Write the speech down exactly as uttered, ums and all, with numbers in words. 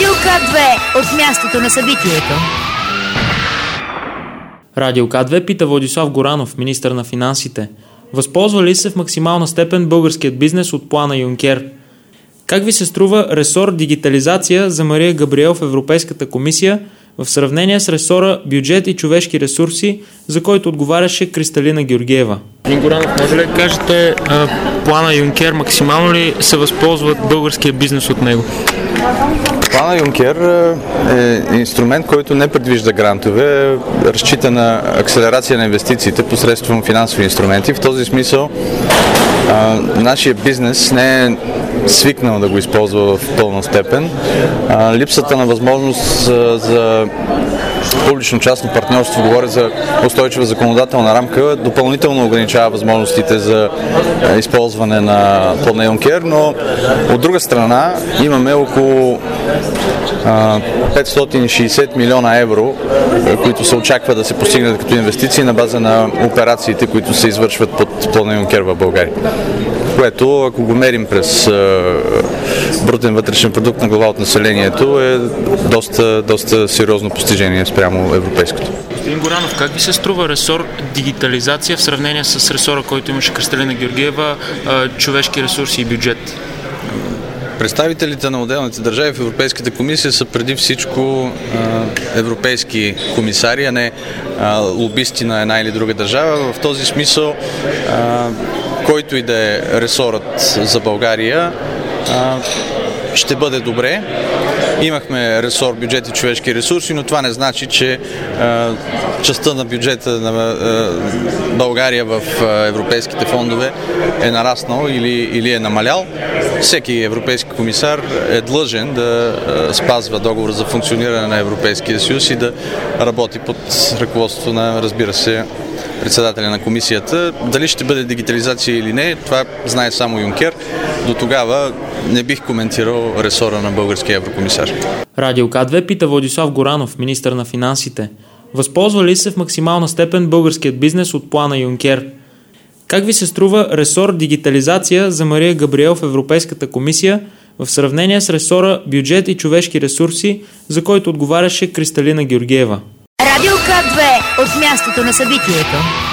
Радио К две от мястото на събитието. Радио К две пита Владислав Горанов, министър на финансите. Възползва ли се в максимална степен българският бизнес от плана Юнкер? Как ви се струва ресор дигитализация за Мария Габриел в Европейската комисия в сравнение с ресора бюджет и човешки ресурси, за който отговаряше Кристалина Георгиева? Господин Горанов, може ли да кажете а, плана Юнкер максимално ли се възползват българския бизнес от него? Плана Юнкер е инструмент, който не предвижда грантове, разчита на акселерация на инвестициите посредством финансови инструменти. В този смисъл а, нашия бизнес не е свикнал да го използва в пълна степен. А, липсата на възможност за, за публично-частно партньорство, говоря за устойчива законодателна рамка, допълнително ограничава възможностите за използване на плана Юнкер, но от друга страна имаме около петстотин и шейсет милиона евро, които се очаква да се постигнат като инвестиции на база на операциите, които се извършват под плана Юнкер в България. Което, ако го мерим през брутен вътрешен продукт на глава от населението, е доста, доста сериозно постижение спрямо европейското. Господин Горанов, как ви се струва ресор дигитализация в сравнение с ресора, който имаше Кристалина Георгиева, човешки ресурси и бюджет? Представителите на отделните държави в Европейската комисия са преди всичко европейски комисари, а не лобисти на една или друга държава. В този смисъл, който и да е ресорът за България, ще бъде добре. Имахме ресор бюджет и човешки ресурси, но това не значи, че а, частта на бюджета на а, България в а, европейските фондове е нараснал или, или е намалял. Всеки европейски комисар е длъжен да а, спазва договор за функциониране на Европейския съюз и да работи под ръководството на, разбира се, председателя на комисията. Дали ще бъде дигитализация или не, това знае само Юнкер. До тогава не бих коментирал ресора на българския еврокомисар. Радио К две пита Владислав Горанов, министър на финансите. Възползва ли се в максимална степен българският бизнес от плана Юнкер? Как ви се струва ресор дигитализация за Мария Габриел в Европейската комисия в сравнение с ресора бюджет и човешки ресурси, за който отговаряше Кристалина Георгиева? Радио К две от мястото на събитието.